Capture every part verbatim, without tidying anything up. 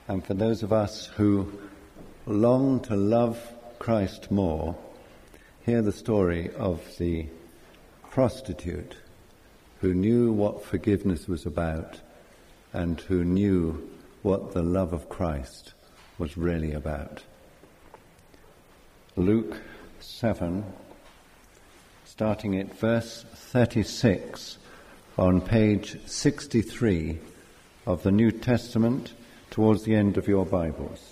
And for those of us who long to love Christ more, hear the story of the prostitute who knew what forgiveness was about and who knew what the love of Christ was really about. Luke seven, starting at verse thirty-six on page sixty-three of the New Testament, towards the end of your Bibles.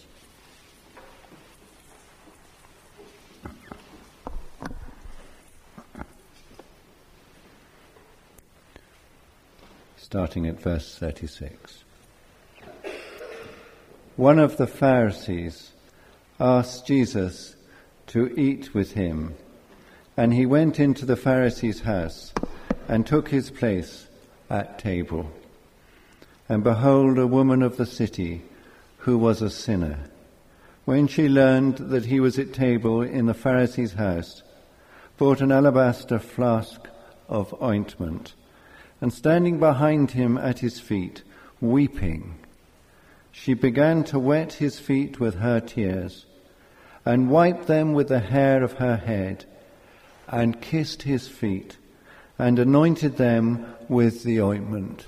Starting at verse thirty-six. One of the Pharisees asked Jesus to eat with him, and he went into the Pharisee's house and took his place at table. And behold, a woman of the city, who was a sinner, when she learned that he was at table in the Pharisee's house, brought an alabaster flask of ointment, and standing behind him at his feet, weeping, she began to wet his feet with her tears, and wiped them with the hair of her head, and kissed his feet, and anointed them with the ointment.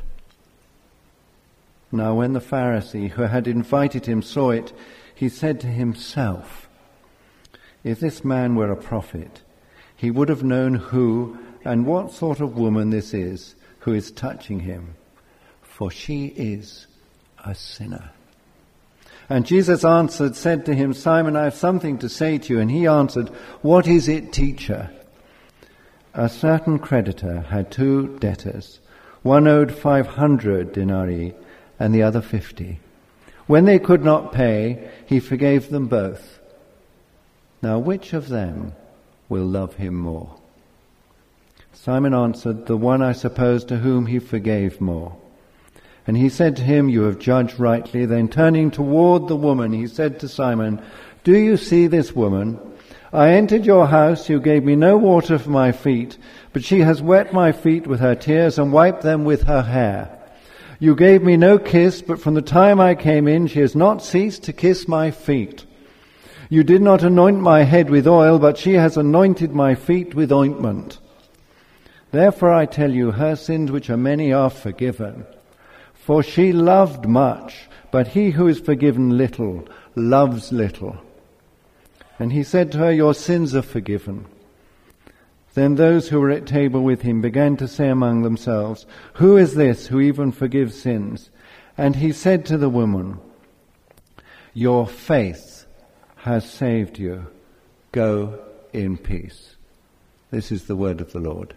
Now when the Pharisee who had invited him saw it, he said to himself, "If this man were a prophet, he would have known who and what sort of woman this is who is touching him, for she is a sinner." And Jesus answered, said to him, "Simon, I have something to say to you." And he answered, "What is it, teacher?" A certain creditor had two debtors. One owed five hundred denarii and the other fifty. When they could not pay, he forgave them both. Now which of them will love him more? Simon answered, "The one, I suppose, to whom he forgave more." And he said to him, "You have judged rightly." Then turning toward the woman, he said to Simon, "Do you see this woman? I entered your house, you gave me no water for my feet, but she has wet my feet with her tears and wiped them with her hair. You gave me no kiss, but from the time I came in, she has not ceased to kiss my feet. You did not anoint my head with oil, but she has anointed my feet with ointment. Therefore I tell you, her sins, which are many, are forgiven. For she loved much, but he who is forgiven little loves little." And he said to her, "Your sins are forgiven." Then those who were at table with him began to say among themselves, "Who is this who even forgives sins?" And he said to the woman, "Your faith has saved you. Go in peace." This is the word of the Lord.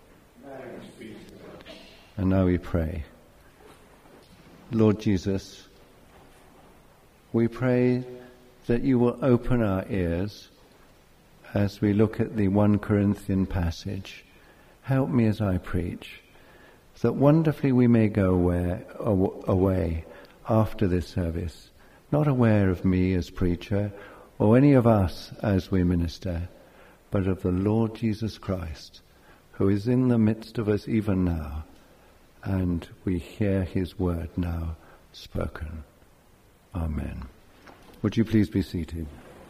And now we pray. Lord Jesus, we pray that you will open our ears as we look at the First Corinthians passage. Help me as I preach, that wonderfully we may go away, away after this service, not aware of me as preacher or any of us as we minister, but of the Lord Jesus Christ, who is in the midst of us even now, and we hear his word now spoken. Amen. Would you please be seated?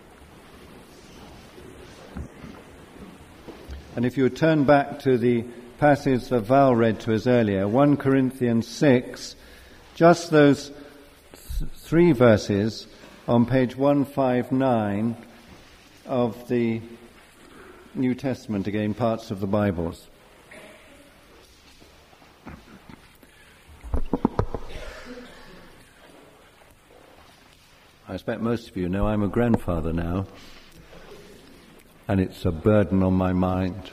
And if you would turn back to the passage that Val read to us earlier, First Corinthians six, just those th- three verses on page one fifty-nine of the New Testament, again, parts of the Bibles. I expect most of you know I'm a grandfather now, and it's a burden on my mind.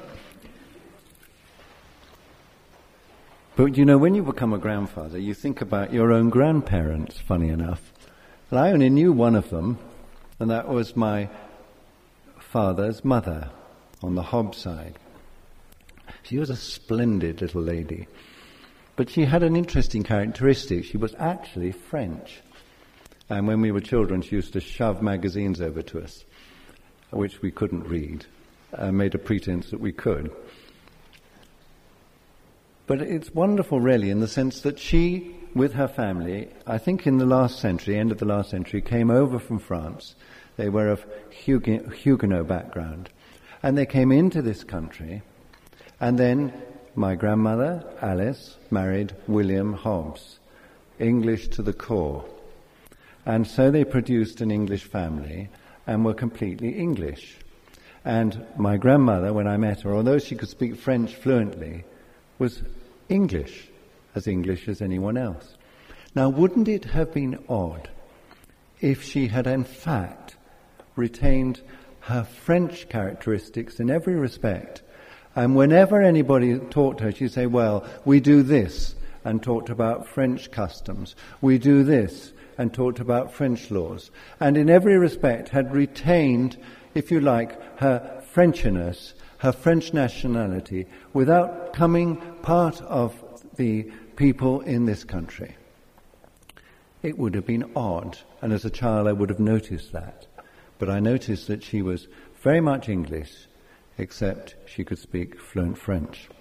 But you know, when you become a grandfather, you think about your own grandparents, funny enough. And I only knew one of them, and that was my father's mother on the Hobbs side. She was a splendid little lady, but she had an interesting characteristic. She was actually French. And when we were children, she used to shove magazines over to us, which we couldn't read, and made a pretense that we could. But it's wonderful, really, in the sense that she with her family, I think in the last century, end of the last century, came over from France. They were of Hugue- Huguenot background. And they came into this country, and then my grandmother, Alice, married William Hobbs, English to the core. And so they produced an English family and were completely English. And my grandmother, when I met her, although she could speak French fluently, was English, as English as anyone else. Now, wouldn't it have been odd if she had in fact retained her French characteristics in every respect, and whenever anybody talked to her, she'd say, well, we do this, and talked about French customs. We do this, and talked about French laws. And in every respect had retained, if you like, her Frenchiness, her French nationality, without becoming part of the people in this country. It would have been odd, and as a child I would have noticed that. But I noticed that she was very much English, except she could speak fluent French.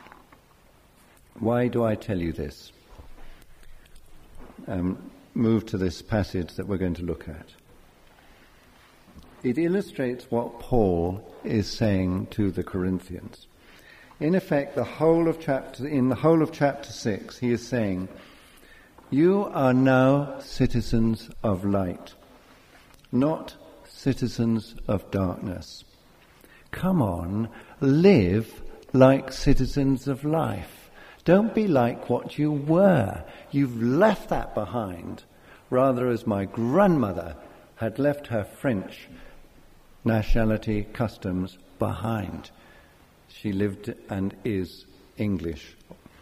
Why do I tell you this? Um, move to this passage that we're going to look at. It illustrates what Paul is saying to the Corinthians. In effect, the whole of chapter, in the whole of chapter six, he is saying, you are now citizens of light, not citizens of darkness. Come on, live like citizens of life. Don't be like what you were. You've left that behind, rather as my grandmother had left her French nationality, customs behind. She lived and is English.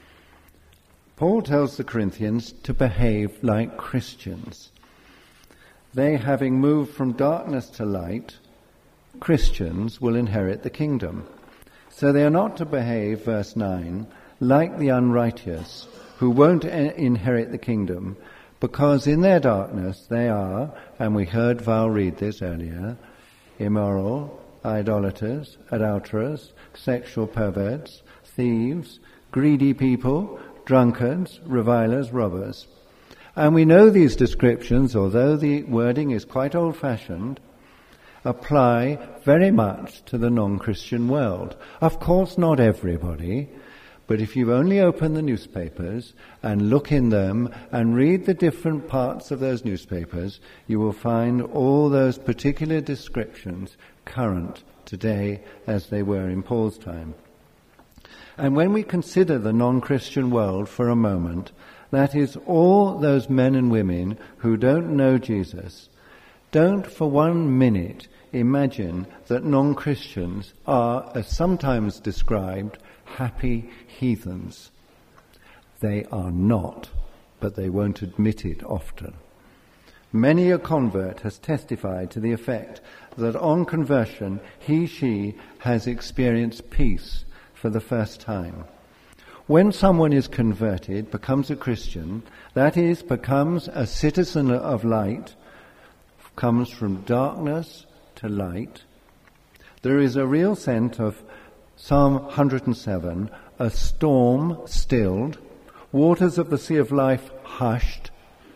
Paul tells the Corinthians to behave like Christians. They, having moved from darkness to light, Christians will inherit the kingdom. So they are not to behave, verse nine, like the unrighteous, who won't inherit the kingdom, because in their darkness they are, and we heard Val read this earlier, immoral, idolaters, adulterers, sexual perverts, thieves, greedy people, drunkards, revilers, robbers. And we know these descriptions, although the wording is quite old-fashioned, apply very much to the non-Christian world. Of course, not everybody, but if you only open the newspapers and look in them and read the different parts of those newspapers, you will find all those particular descriptions current today as they were in Paul's time. And when we consider the non-Christian world for a moment, that is all those men and women who don't know Jesus, don't for one minute imagine that non-Christians are, as sometimes described, happy heathens. They are not, but they won't admit it often. Many a convert has testified to the effect that on conversion he, she has experienced peace for the first time. When someone is converted, becomes a Christian, that is, becomes a citizen of light, comes from darkness to light, there is a real sense of Psalm one hundred seven, a storm stilled, waters of the sea of life hushed,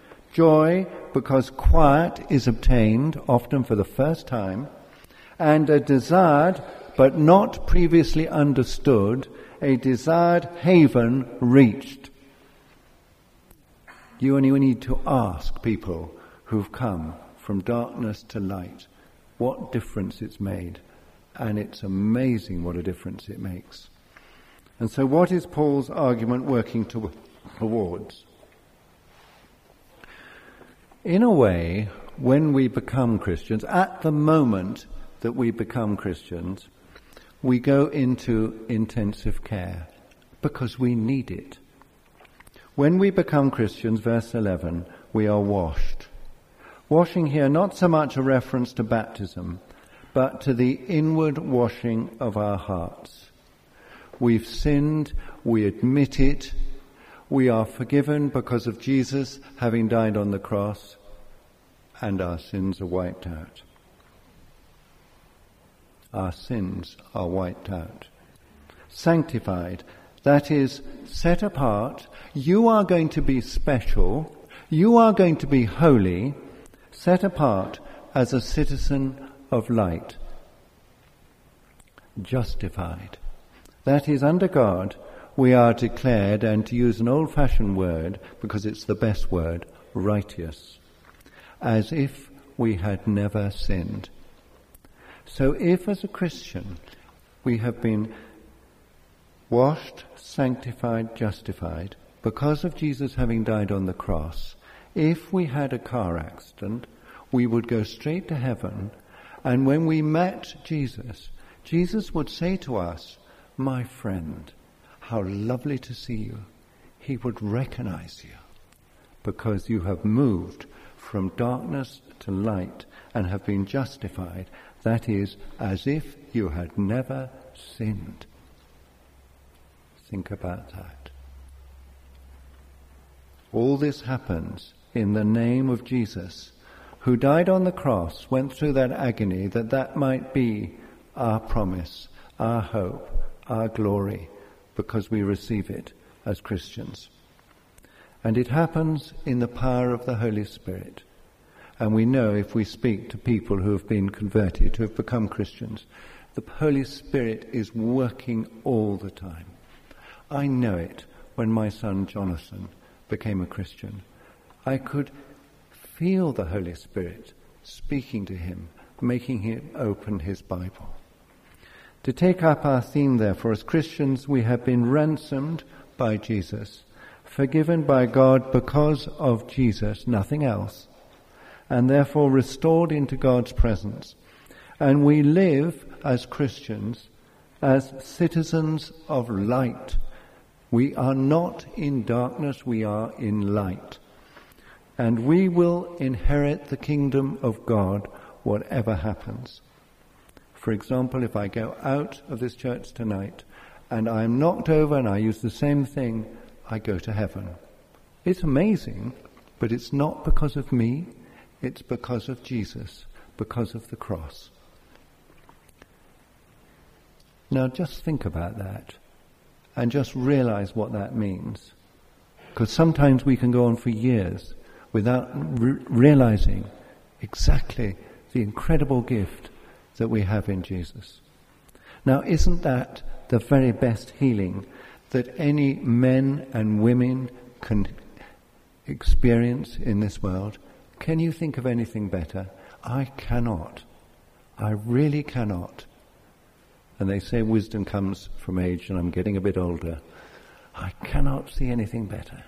joy because quiet is obtained, often for the first time, and a desired but not previously understood, a desired haven reached. You only need to ask people who've come from darkness to light what difference it's made. And it's amazing what a difference it makes. And so what is Paul's argument working to, towards? In a way, when we become Christians, at the moment that we become Christians, we go into intensive care because we need it. When we become Christians, verse eleven, we are washed. Washing here, not so much a reference to baptism, but to the inward washing of our hearts. We've sinned, we admit it, we are forgiven because of Jesus having died on the cross, and our sins are wiped out. Our sins are wiped out. Sanctified, That is, set apart. You are going to be special. You are going to be holy, set apart as a citizen of light. Justified. That is, under God, we are declared, and to use an old-fashioned word, because it's the best word, righteous, as if we had never sinned. So if, as a Christian, we have been washed, sanctified, justified, because of Jesus having died on the cross, if we had a car accident, we would go straight to heaven, and when we met Jesus, Jesus would say to us, "My friend, how lovely to see you." He would recognize you because you have moved from darkness to light and have been justified. That is, as if you had never sinned. Think about that. All this happens in the name of Jesus, who died on the cross, went through that agony, that that might be our promise, our hope, our glory, because we receive it as Christians. And it happens in the power of the Holy Spirit. And we know if we speak to people who have been converted, who have become Christians, the Holy Spirit is working all the time. I know it when my son Jonathan became a Christian. I could feel the Holy Spirit speaking to him, making him open his Bible. To take up our theme, therefore, as Christians, we have been ransomed by Jesus, forgiven by God because of Jesus, nothing else, and therefore restored into God's presence. And we live as Christians, as citizens of light. We are not in darkness, we are in light. And we will inherit the kingdom of God, whatever happens. For example, if I go out of this church tonight and I am knocked over and I use the same thing, I go to heaven. It's amazing, but it's not because of me, it's because of Jesus, because of the cross. Now just think about that and just realize what that means. Because sometimes we can go on for years without re- realizing exactly the incredible gift that we have in Jesus. Now, isn't that the very best healing that any men and women can experience in this world? Can you think of anything better? I cannot. I really cannot. And they say wisdom comes from age, and I'm getting a bit older. I cannot see anything better.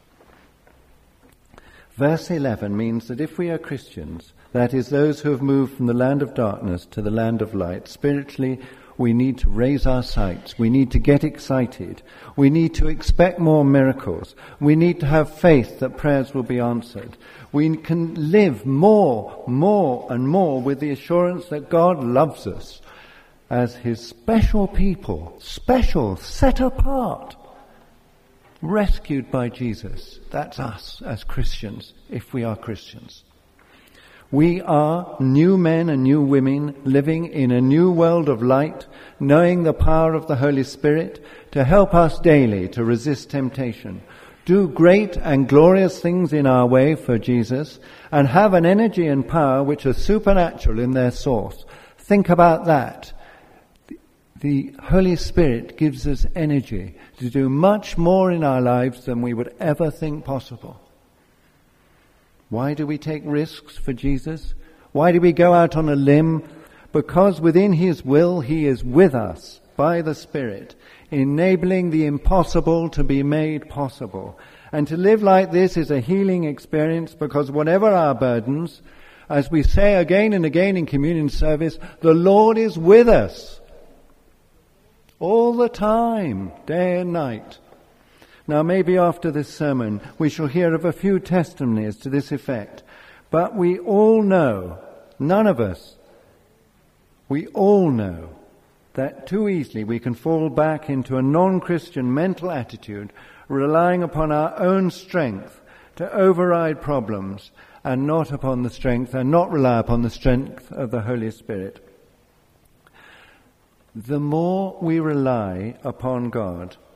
Verse eleven means that if we are Christians, that is, those who have moved from the land of darkness to the land of light, spiritually we need to raise our sights. We need to get excited. We need to expect more miracles. We need to have faith that prayers will be answered. We can live more, more and more with the assurance that God loves us as his special people, special, set apart, rescued by Jesus. That's us as Christians, if we are Christians. We are new men and new women living in a new world of light, knowing the power of the Holy Spirit to help us daily to resist temptation, do great and glorious things in our way for Jesus, and have an energy and power which are supernatural in their source. Think about that. The Holy Spirit gives us energy to do much more in our lives than we would ever think possible. Why do we take risks for Jesus? Why do we go out on a limb? Because within his will, he is with us by the Spirit, enabling the impossible to be made possible. And to live like this is a healing experience, because whatever our burdens, as we say again and again in communion service, the Lord is with us all the time, day and night. Now, maybe after this sermon, we shall hear of a few testimonies to this effect. But we all know, none of us, we all know that too easily we can fall back into a non-Christian mental attitude, relying upon our own strength to override problems and not upon the strength, and not rely upon the strength of the Holy Spirit. The more we rely upon God,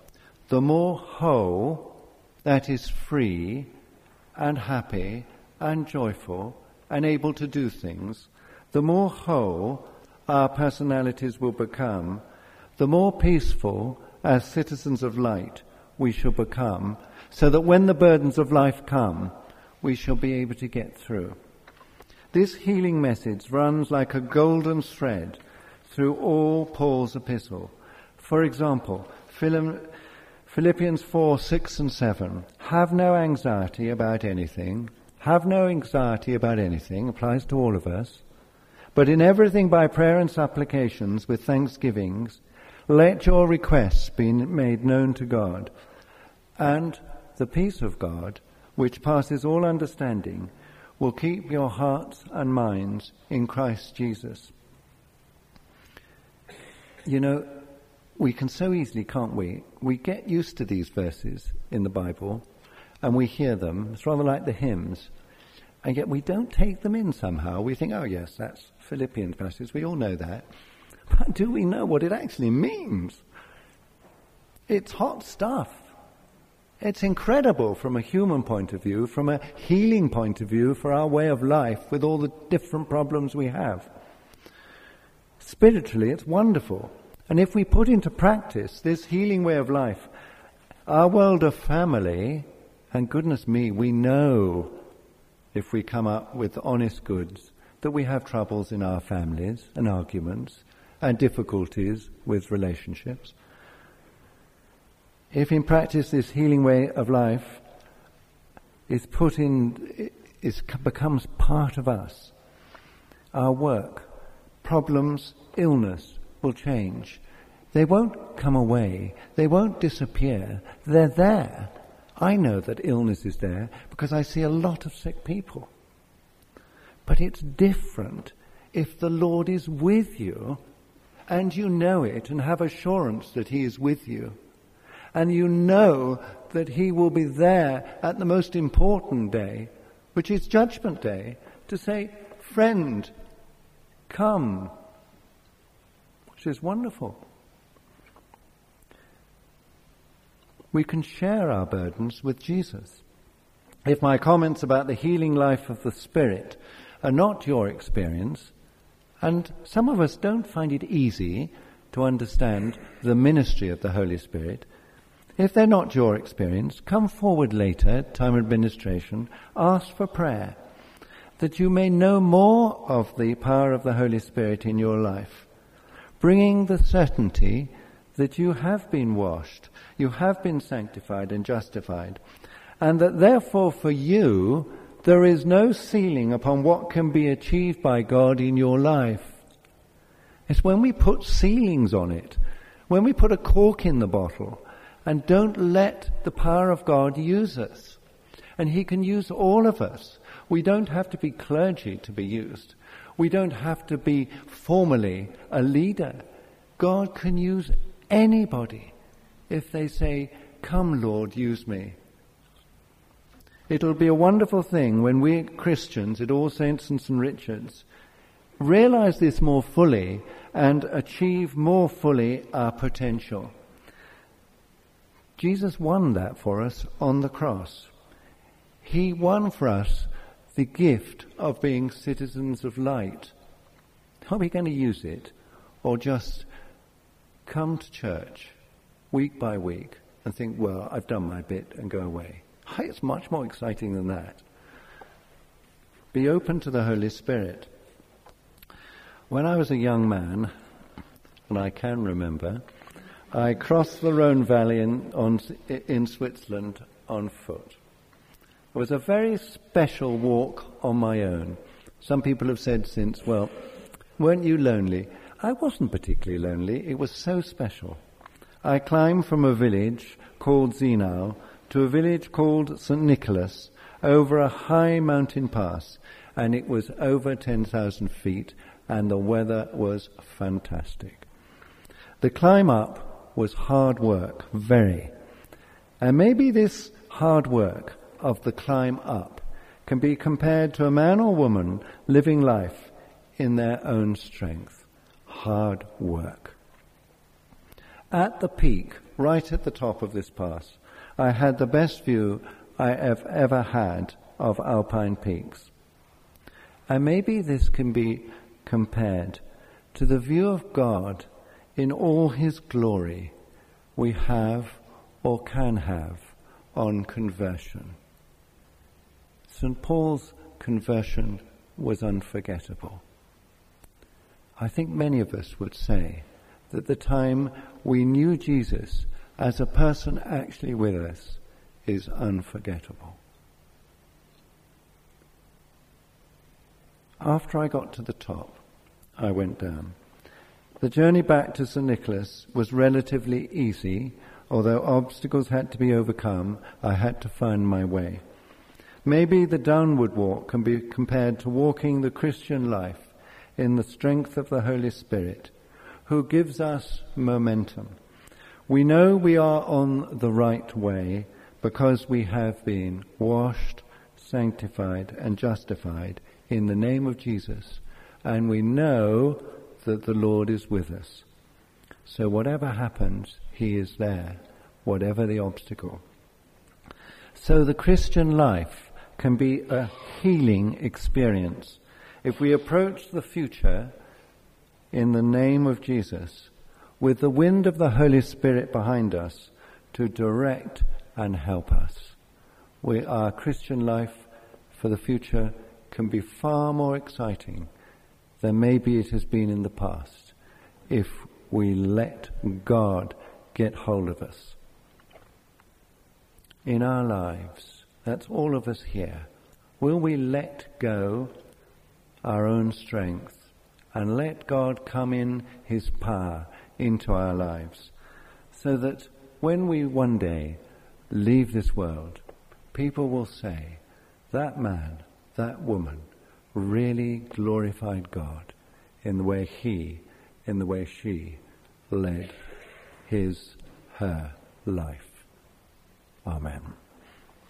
the more whole, that is free and happy and joyful and able to do things, the more whole our personalities will become, the more peaceful as citizens of light we shall become, so that when the burdens of life come, we shall be able to get through. This healing message runs like a golden thread through all Paul's epistle. For example, Philippians four, six and seven. Have no anxiety about anything. Have no anxiety about anything. Applies to all of us. But in everything by prayer and supplications with thanksgivings, let your requests be made known to God. And the peace of God, which passes all understanding, will keep your hearts and minds in Christ Jesus. You know, we can so easily, can't we? We get used to these verses in the Bible, and we hear them. It's rather like the hymns. And yet we don't take them in somehow. We think, oh yes, that's Philippians passage. We all know that. But do we know what it actually means? It's hot stuff. It's incredible from a human point of view, from a healing point of view, for our way of life with all the different problems we have. Spiritually, it's wonderful. And if we put into practice this healing way of life, our world of family, and goodness me, we know, if we come up with honest goods, that we have troubles in our families and arguments and difficulties with relationships. If in practice this healing way of life is put in, is, becomes part of us, our work, problems, illness will change. They won't come away. They won't disappear. They're there. I know that illness is there because I see a lot of sick people. But it's different if the Lord is with you and you know it and have assurance that He is with you. And you know that He will be there at the most important day, which is Judgment Day, to say, friend, come, which is wonderful. We can share our burdens with Jesus. If my comments about the healing life of the Spirit are not your experience, and some of us don't find it easy to understand the ministry of the Holy Spirit, if they're not your experience, come forward later, time of administration, ask for prayer, that you may know more of the power of the Holy Spirit in your life, bringing the certainty that you have been washed, you have been sanctified and justified, and that therefore for you there is no ceiling upon what can be achieved by God in your life. It's when we put ceilings on it, when we put a cork in the bottle, and don't let the power of God use us. And He can use all of us. We don't have to be clergy to be used. We don't have to be formally a leader. God can use anybody if they say, come Lord, use me. It'll be a wonderful thing when we Christians at All Saints and Saint Richard's realize this more fully and achieve more fully our potential. Jesus won that for us on the cross. He won for us the gift of being citizens of light. Are we going to use it, or just come to church week by week and think, well, I've done my bit, and go away? It's much more exciting than that. Be open to the Holy Spirit. When I was a young man, and I can remember, I crossed the Rhone Valley in, on, in Switzerland on foot. It was a very special walk on my own. Some people have said since, well, weren't you lonely? I wasn't particularly lonely. It was so special. I climbed from a village called Zinau to a village called Saint Nicholas over a high mountain pass, and it was over ten thousand feet, and the weather was fantastic. The climb up was hard work, very. And maybe this hard work of the climb up can be compared to a man or woman living life in their own strength. Hard work. At the peak, right at the top of this pass, I had the best view I have ever had of Alpine peaks. And maybe this can be compared to the view of God in all his glory we have or can have on conversion. Saint Paul's conversion was unforgettable. I think many of us would say that the time we knew Jesus as a person actually with us is unforgettable. After I got to the top, I went down. The journey back to Saint Nicholas was relatively easy, although obstacles had to be overcome. I had to find my way. Maybe the downward walk can be compared to walking the Christian life in the strength of the Holy Spirit, who gives us momentum. We know we are on the right way because we have been washed, sanctified, and justified in the name of Jesus, and we know that the Lord is with us. So whatever happens, he is there, whatever the obstacle. So the Christian life can be a healing experience if we approach the future in the name of Jesus, with the wind of the Holy Spirit behind us to direct and help us. We, our Christian life for the future can be far more exciting than maybe it has been in the past if we let God get hold of us. In our lives, that's all of us here, will we let go our own strength and let God come in his power into our lives, so that when we one day leave this world, people will say, that man, that woman really glorified God in the way he, in the way she led his, her life. Amen.